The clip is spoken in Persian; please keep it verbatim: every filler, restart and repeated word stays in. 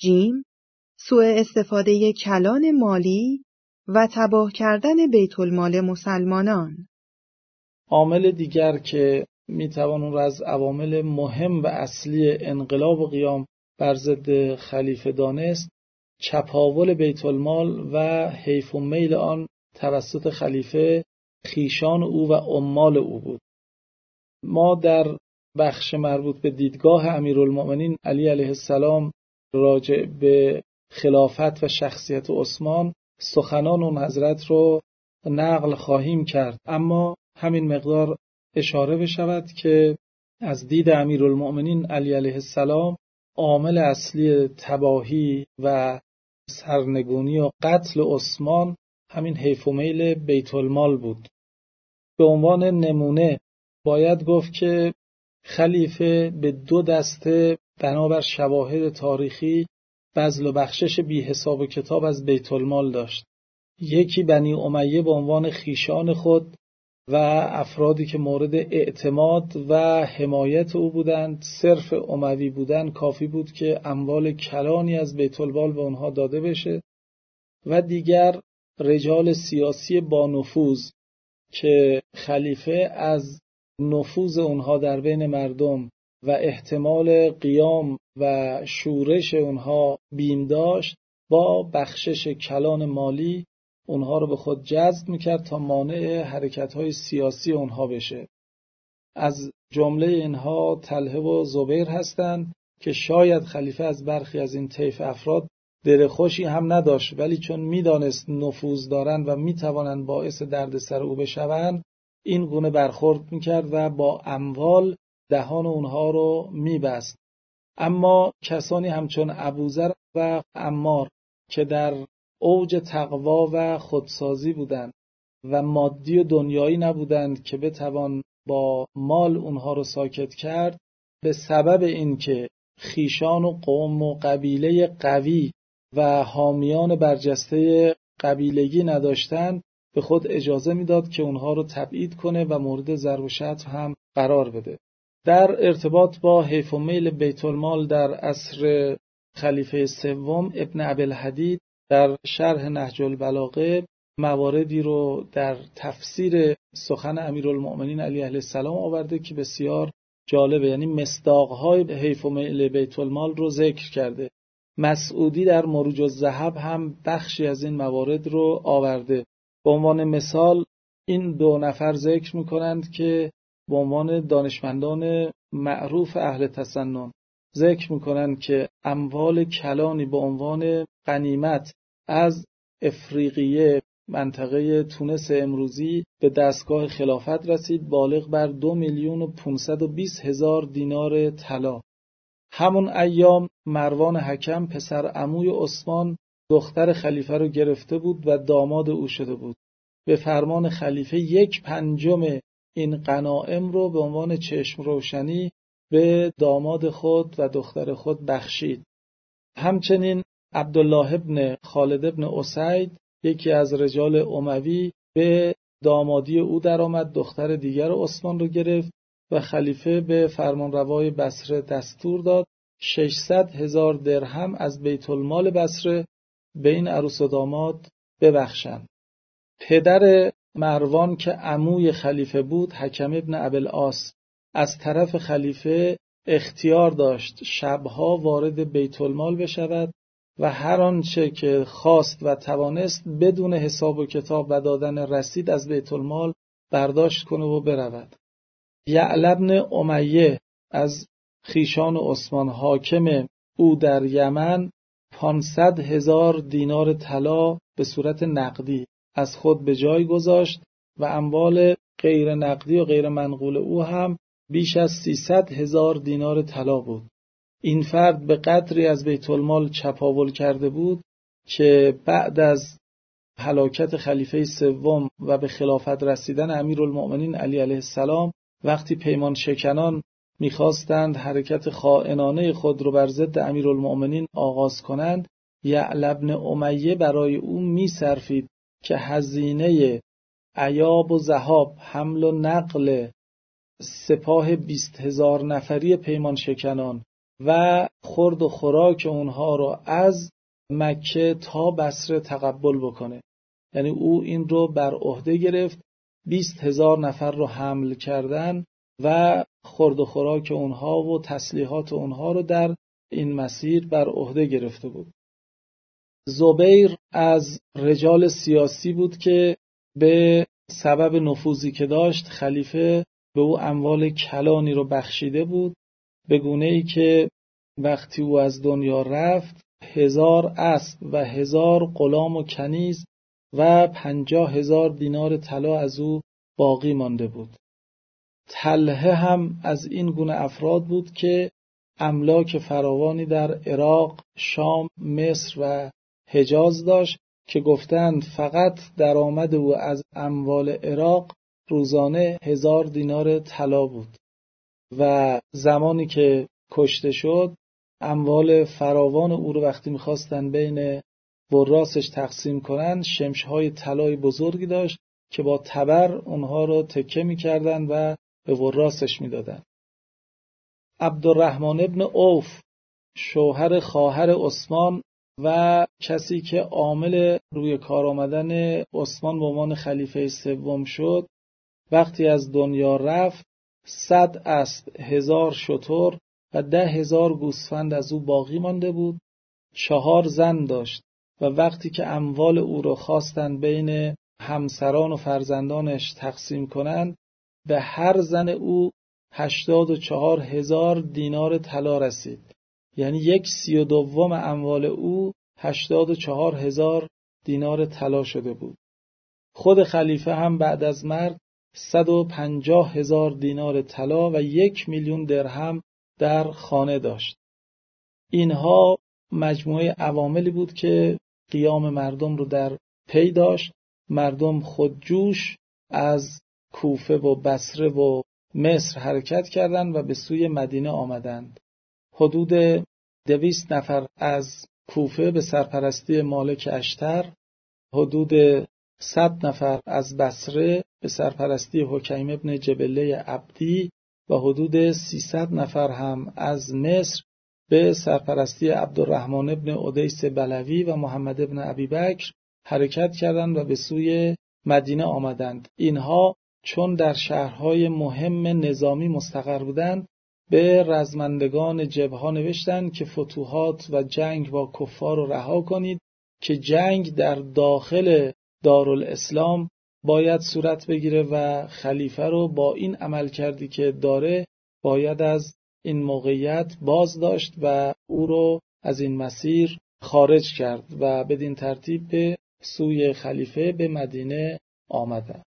جیم، سوء استفاده کلان مالی و تباه کردن بیت المال مسلمانان. عامل دیگر که میتوان اون را از عوامل مهم و اصلی انقلاب و قیام بر ضد خلیفه دانست، چپاول بیت المال و حیف و میل آن توسط خلیفه، خیشان او و عمال او بود. ما در بخش مربوط به دیدگاه امیرالمؤمنین علی علیه السلام راجع به خلافت و شخصیت عثمان سخنان اون حضرت رو نقل خواهیم کرد، اما همین مقدار اشاره بشود که از دید امیرالمؤمنین علی علیه السلام عامل اصلی تباهی و سرنگونی و قتل عثمان همین حیف و میل بیت المال بود. به عنوان نمونه باید گفت که خلیفه به دو دسته بنابر شواهد تاریخی بذل و بخشش بی حساب و کتاب از بیت المال داشت. یکی بنی امیه به عنوان خیشان خود و افرادی که مورد اعتماد و حمایت او بودند، صرف اموی بودن کافی بود که اموال کلانی از بیت المال به آنها داده بشه، و دیگر رجال سیاسی با نفوذ که خلیفه از نفوذ اونها در بین مردم و احتمال قیام و شورش اونها بیم داشت، با بخشش کلان مالی اونها رو به خود جذب میکرد تا مانع حرکت‌های سیاسی اونها بشه. از جمله اینها طلحه و زبیر هستند که شاید خلیفه از برخی از این طیف افراد دلخوشی هم نداشت، ولی چون میدانست نفوذ دارند و میتوانند باعث دردسر او بشوند، این گونه برخورد میکرد و با اموال دهان اونها رو میبست. اما کسانی همچون ابوذر و عمار که در اوج تقوا و خودسازی بودند و مادی و دنیایی نبودند که بتوان با مال اونها رو ساکت کرد، به سبب اینکه خیشان و قوم و قبیله قوی و حامیان برجسته قبیلگی نداشتند، به خود اجازه میداد که اونها رو تبعید کنه و مورد ضرب و شتم هم قرار بده. در ارتباط با حیف و میل بیت المال در عصر خلیفه سوم ابن ابی‌الحدید در شرح نهج البلاغه مواردی رو در تفسیر سخن امیرالمؤمنین علی علیه السلام آورده که بسیار جالبه، یعنی مصداق‌های حیف و میل بیت المال رو ذکر کرده. مسعودی در مروج الذهب هم بخشی از این موارد رو آورده. به عنوان مثال این دو نفر ذکر می‌کنند که به عنوان دانشمندان معروف اهل تسنن ذکر می‌کنند که اموال کلانی به عنوان غنیمت از افریقیه، منطقه تونس امروزی، به دستگاه خلافت رسید، بالغ بر دو میلیون و پانصد و بیست هزار دینار طلا. همون ایام مروان حکم پسر عموی عثمان دختر خلیفه رو گرفته بود و داماد او شده بود. به فرمان خلیفه یک پنجم این غنایم رو به عنوان چشم روشنی به داماد خود و دختر خود بخشید. همچنین عبدالله ابن خالد ابن اسید، یکی از رجال اموی، به دامادی او درآمد، دختر دیگر عثمان رو گرفت و خلیفه به فرمانروای بصره دستور داد ششصد هزار درهم از بیت المال بصره به این عروس و داماد ببخشند. پدر مروان که عموی خلیفه بود، حکم ابن ابوالعاص، از طرف خلیفه اختیار داشت شبها وارد بیت المال بشود و هر آنچه که خواست و توانست بدون حساب و کتاب و دادن رسید از بیت المال برداشت کنه و برود. یعلا بن امیه از خیشان عثمان حاکم او در یمن پانصد هزار دینار طلا به صورت نقدی از خود به جای گذاشت و اموال غیر نقدی و غیر منقول او هم بیش از سیصد هزار دینار طلا بود. این فرد به قدری از بیت المال چپاول کرده بود که بعد از هلاکت خلیفه سوم و به خلافت رسیدن امیرالمؤمنین علی علیه السلام، وقتی پیمان شکنان میخواستند حرکت خائنانه خود رو بر ضد امیرالمؤمنین آغاز کنند، یعلا بن امیه برای او میصرفید که هزینه عیاب و ذهاب، حمل و نقل سپاه بیست هزار نفری پیمان شکنان و خورد و خوراک اونها رو از مکه تا بصره تقبل بکنه. یعنی او این رو بر عهده گرفت، بیست هزار نفر رو حمل کردن و خورد و خوراک اونها و تسلیحات اونها رو در این مسیر بر عهده گرفته بود. زبیر از رجال سیاسی بود که به سبب نفوذی که داشت خلیفه به او اموال کلانی رو بخشیده بود، به گونه ای که وقتی او از دنیا رفت هزار اسب و هزار غلام و کنیز و پنجاه هزار دینار طلا از او باقی مانده بود. طلحه هم از این گونه افراد بود که املاک فراوانی در عراق، شام، مصر و حجاز داشت که گفتند فقط درآمد او از اموال عراق روزانه هزار دینار طلا بود و زمانی که کشته شد اموال فراوان او رو وقتی می‌خواستن بین وراسش تقسیم کنن، شمش‌های طلای بزرگی داشت که با تبر اونها رو تکه می‌کردن و به وراسش می‌دادن. عبدالرحمن ابن عوف شوهر خواهر عثمان و کسی که عامل روی کار آمدن عثمان به عنوان خلیفه سوم شد، وقتی از دنیا رفت صد اسب، هزار شتر و ده هزار گوسفند از او باقی مانده بود. چهار زن داشت و وقتی که اموال او را خواستند بین همسران و فرزندانش تقسیم کنند، به هر زن او هشتاد و چهار هزار دینار طلا رسید. یعنی یک سی و دوم اموال او هشتاد و چهار هزار دینار طلا شده بود. خود خلیفه هم بعد از مرگ صد و پنجاه هزار دینار طلا و یک میلیون درهم در خانه داشت. اینها مجموعه عواملی بود که قیام مردم رو در پی داشت. مردم خودجوش از کوفه و بصره و مصر حرکت کردند و به سوی مدینه آمدند. حدود دویست نفر از کوفه به سرپرستی مالک اشتر، حدود صد نفر از بصره به سرپرستی حکیم ابن جبله عبدی و حدود سیصد نفر هم از مصر به سرپرستی عبدالرحمن ابن ادیس بلوی و محمد ابن ابی بکر حرکت کردند و به سوی مدینه آمدند. اینها چون در شهرهای مهم نظامی مستقر بودند، به رزمندگان جبهه نوشتند که فتوحات و جنگ با کفار رو رها کنید، که جنگ در داخل دارالاسلام باید صورت بگیره و خلیفه رو با این عمل کردی که داره باید از این موقعیت باز داشت و او رو از این مسیر خارج کرد و بدین ترتیب به سوی خلیفه به مدینه آمدند.